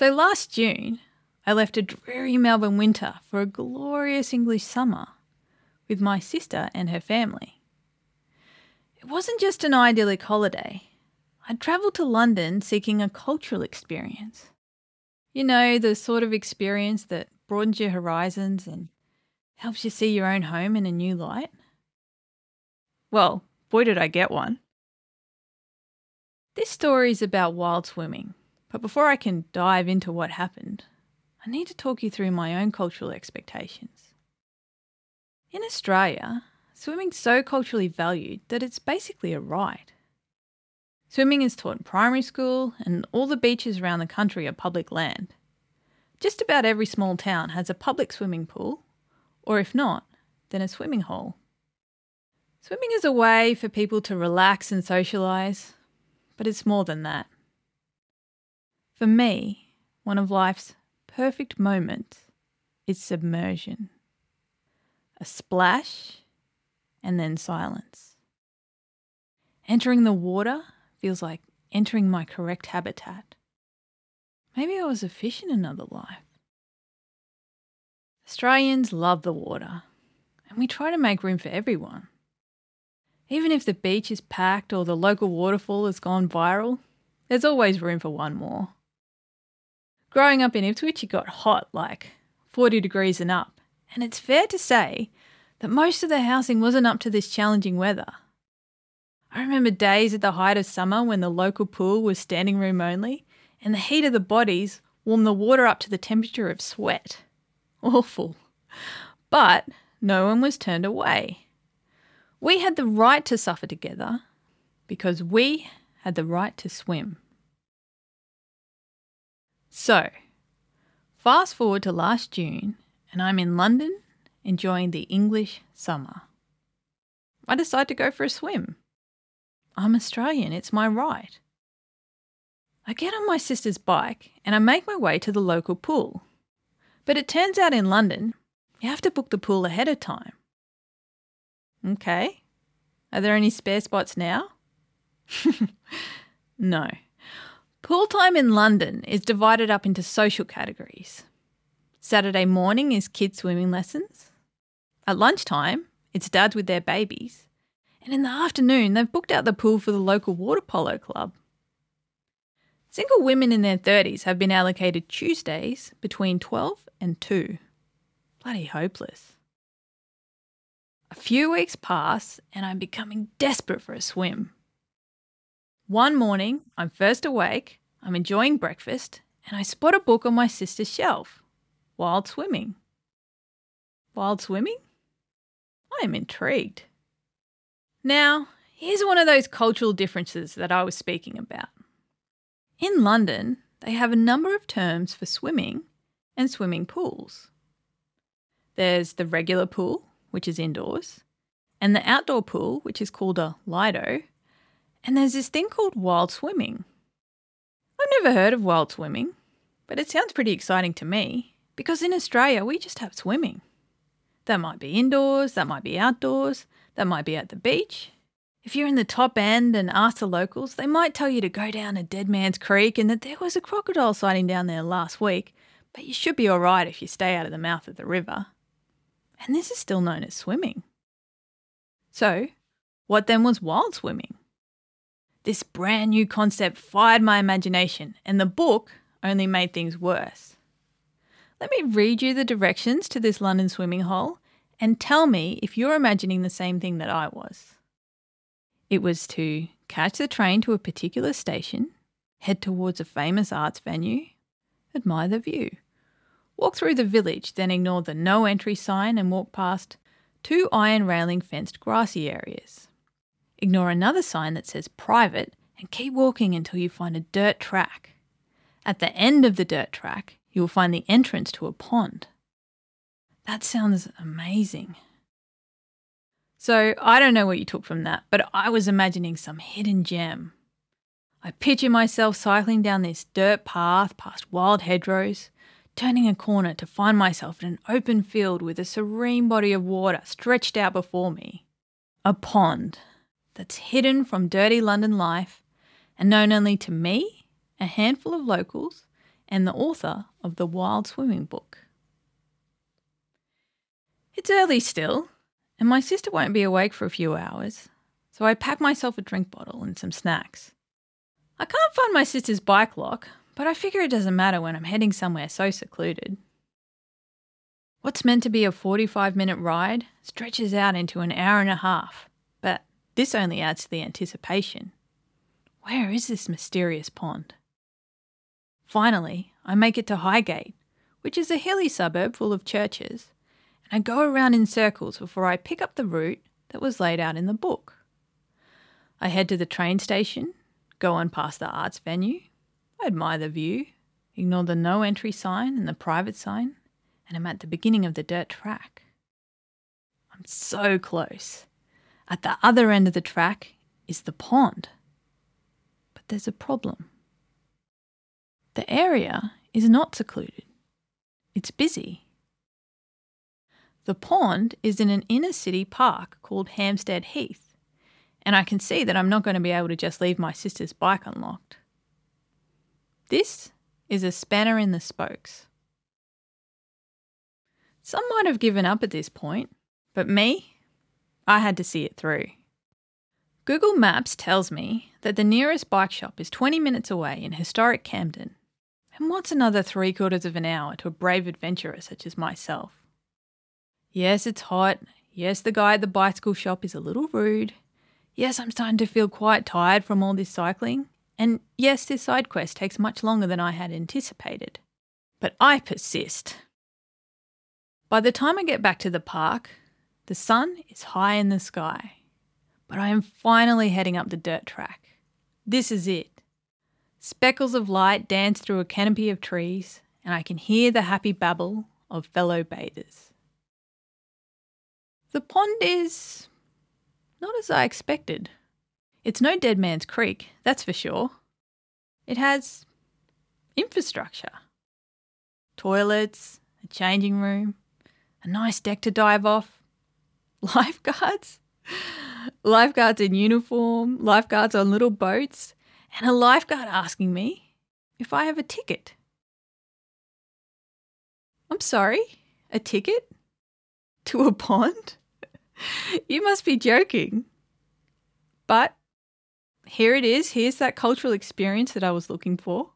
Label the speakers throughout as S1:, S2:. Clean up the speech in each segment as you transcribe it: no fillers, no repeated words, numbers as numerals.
S1: So last June, I left a dreary Melbourne winter for a glorious English summer with my sister and her family. It wasn't just an idyllic holiday. I'd travelled to London seeking a cultural experience. You know, the sort of experience that broadens your horizons and helps you see your own home in a new light. Well, boy did I get one. This story is about wild swimming, but before I can dive into what happened, I need to talk you through my own cultural expectations. In Australia, swimming's so culturally valued that it's basically a right. Swimming is taught in primary school and all the beaches around the country are public land. Just about every small town has a public swimming pool, or if not, then a swimming hole. Swimming is a way for people to relax and socialise, but it's more than that. For me, one of life's perfect moments is submersion. A splash and then silence. Entering the water feels like entering my correct habitat. Maybe I was a fish in another life. Australians love the water, and we try to make room for everyone. Even if the beach is packed or the local waterfall has gone viral, there's always room for one more. Growing up in Ipswich, it got hot, like 40 degrees and up, and it's fair to say that most of the housing wasn't up to this challenging weather. I remember days at the height of summer when the local pool was standing room only, and the heat of the bodies warmed the water up to the temperature of sweat. Awful. But no one was turned away. We had the right to suffer together because we had the right to swim. So, fast forward to last June and I'm in London enjoying the English summer. I decide to go for a swim. I'm Australian, it's my right. I get on my sister's bike and I make my way to the local pool. But it turns out in London, you have to book the pool ahead of time. Okay. Are there any spare spots now? No. Pool time in London is divided up into social categories. Saturday morning is kids' swimming lessons. At lunchtime, it's dads with their babies. And in the afternoon, they've booked out the pool for the local water polo club. Single women in their 30s have been allocated Tuesdays between 12 and 2. Bloody hopeless. A few weeks pass and I'm becoming desperate for a swim. One morning, I'm first awake, I'm enjoying breakfast, and I spot a book on my sister's shelf. Wild Swimming. Wild swimming? I am intrigued. Now, here's one of those cultural differences that I was speaking about. In London, they have a number of terms for swimming and swimming pools. There's the regular pool, which is indoors, and the outdoor pool, which is called a Lido, and there's this thing called wild swimming. I've never heard of wild swimming, but it sounds pretty exciting to me because in Australia we just have swimming. That might be indoors, that might be outdoors, that might be at the beach. If you're in the top end and ask the locals, they might tell you to go down a Dead Man's Creek and that there was a crocodile sighting down there last week, but you should be all right if you stay out of the mouth of the river. And this is still known as swimming. So, what then was wild swimming? This brand new concept fired my imagination, and the book only made things worse. Let me read you the directions to this London swimming hole and tell me if you're imagining the same thing that I was. It was to catch the train to a particular station, head towards a famous arts venue, admire the view, walk through the village, then ignore the no entry sign and walk past 2 iron railing fenced grassy areas. Ignore another sign that says private and keep walking until you find a dirt track. At the end of the dirt track, you will find the entrance to a pond. That sounds amazing. So I don't know what you took from that, but I was imagining some hidden gem. I picture myself cycling down this dirt path past wild hedgerows, turning a corner to find myself in an open field with a serene body of water stretched out before me. A pond that's hidden from dirty London life and known only to me, a handful of locals, and the author of the Wild Swimming book. It's early still, and my sister won't be awake for a few hours, so I pack myself a drink bottle and some snacks. I can't find my sister's bike lock, but I figure it doesn't matter when I'm heading somewhere so secluded. What's meant to be a 45-minute ride stretches out into an hour and a half, but this only adds to the anticipation. Where is this mysterious pond? Finally, I make it to Highgate, which is a hilly suburb full of churches, and I go around in circles before I pick up the route that was laid out in the book. I head to the train station, go on past the arts venue, I admire the view, ignore the no entry sign and the private sign, and I'm at the beginning of the dirt track. I'm so close. At the other end of the track is the pond. But there's a problem. The area is not secluded. It's busy. The pond is in an inner city park called Hampstead Heath, and I can see that I'm not going to be able to just leave my sister's bike unlocked. This is a spanner in the spokes. Some might have given up at this point, but me, I had to see it through. Google Maps tells me that the nearest bike shop is 20 minutes away in historic Camden. And what's another 3/4 of an hour to a brave adventurer such as myself? Yes, it's hot. Yes, the guy at the bicycle shop is a little rude. Yes, I'm starting to feel quite tired from all this cycling. And yes, this side quest takes much longer than I had anticipated. But I persist. By the time I get back to the park, the sun is high in the sky. But I am finally heading up the dirt track. This is it. Speckles of light dance through a canopy of trees, and I can hear the happy babble of fellow bathers. The pond is not as I expected. It's no Dead Man's Creek, that's for sure. It has infrastructure. Toilets, a changing room, a nice deck to dive off, lifeguards. Lifeguards in uniform, lifeguards on little boats, and a lifeguard asking me if I have a ticket. I'm sorry, a ticket? To a pond? You must be joking. But here it is. Here's that cultural experience that I was looking for.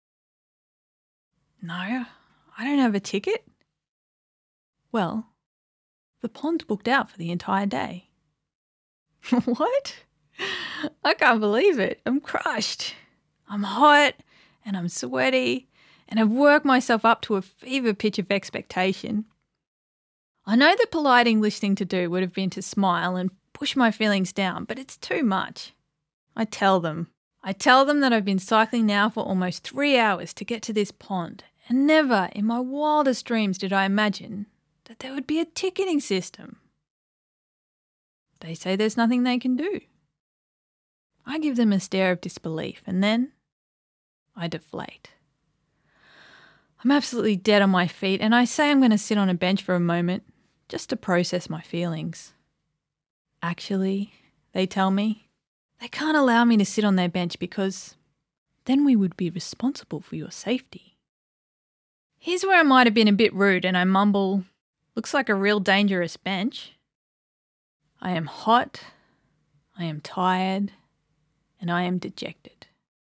S1: No, I don't have a ticket. Well, the pond's booked out for the entire day. What? I can't believe it. I'm crushed. I'm hot and I'm sweaty and I've worked myself up to a fever pitch of expectation. I know the polite English thing to do would have been to smile and push my feelings down, but it's too much. I tell them that I've been cycling now for almost 3 hours to get to this pond, and never in my wildest dreams did I imagine that there would be a ticketing system. They say there's nothing they can do. I give them a stare of disbelief and then I deflate. I'm absolutely dead on my feet and I say I'm going to sit on a bench for a moment just to process my feelings. Actually, they tell me, they can't allow me to sit on their bench because then we would be responsible for your safety. Here's where I might have been a bit rude and I mumble, looks like a real dangerous bench. I am hot, I am tired, and I am dejected.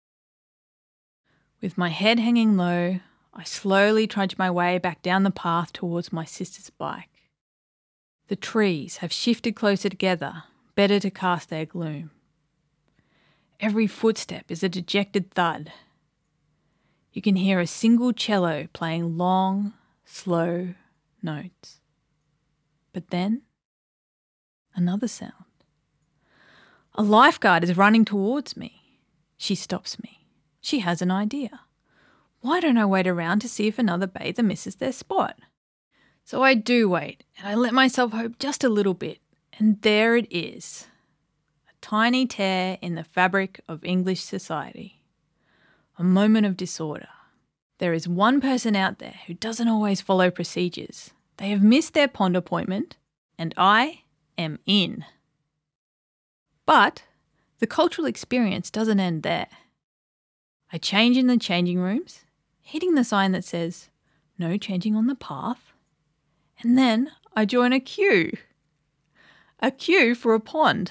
S1: With my head hanging low, I slowly trudge my way back down the path towards my sister's bike. The trees have shifted closer together, better to cast their gloom. Every footstep is a dejected thud. You can hear a single cello playing long, slow notes. But then, another sound. A lifeguard is running towards me. She stops me. She has an idea. Why don't I wait around to see if another bather misses their spot? So I do wait, and I let myself hope just a little bit, and there it is. A tiny tear in the fabric of English society. A moment of disorder. There is one person out there who doesn't always follow procedures. They have missed their pond appointment, and I am in. But the cultural experience doesn't end there. I change in the changing rooms, hitting the sign that says, "No changing on the path," and then I join a queue. A queue for a pond.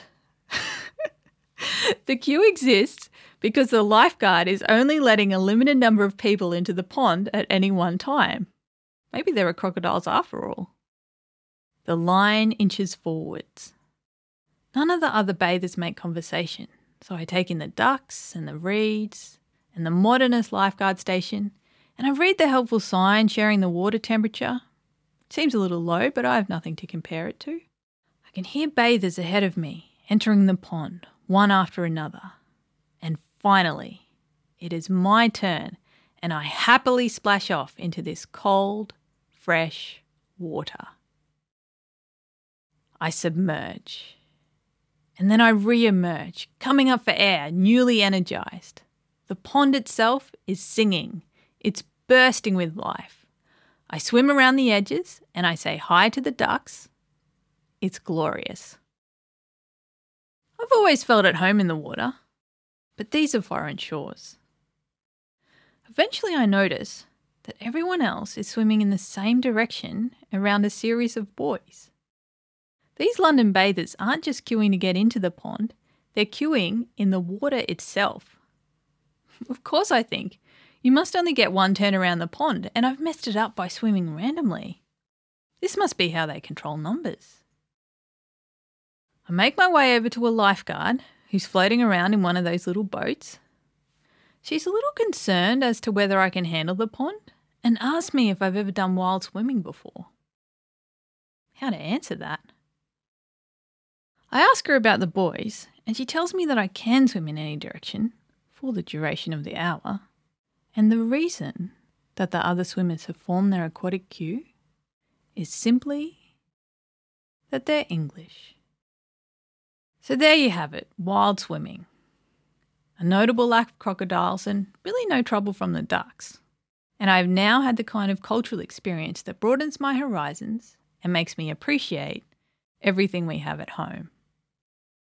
S1: The queue exists because the lifeguard is only letting a limited number of people into the pond at any one time. Maybe there are crocodiles after all. The line inches forwards. None of the other bathers make conversation, so I take in the ducks and the reeds and the modernist lifeguard station, and I read the helpful sign sharing the water temperature. It seems a little low, but I have nothing to compare it to. I can hear bathers ahead of me entering the pond, one after another. And finally, it is my turn, and I happily splash off into this cold, fresh water. I submerge. And then I re-emerge, coming up for air, newly energized. The pond itself is singing. It's bursting with life. I swim around the edges and I say hi to the ducks. It's glorious. I've always felt at home in the water, but these are foreign shores. Eventually I notice that everyone else is swimming in the same direction around a series of buoys. These London bathers aren't just queuing to get into the pond, they're queuing in the water itself. Of course, I think, you must only get one turn around the pond, and I've messed it up by swimming randomly. This must be how they control numbers. I make my way over to a lifeguard who's floating around in one of those little boats. She's a little concerned as to whether I can handle the pond and asks me if I've ever done wild swimming before. How to answer that? I ask her about the buoys, and she tells me that I can swim in any direction for the duration of the hour, and the reason that the other swimmers have formed their aquatic queue is simply that they're English. So there you have it, wild swimming. A notable lack of crocodiles and really no trouble from the ducks. And I've now had the kind of cultural experience that broadens my horizons and makes me appreciate everything we have at home.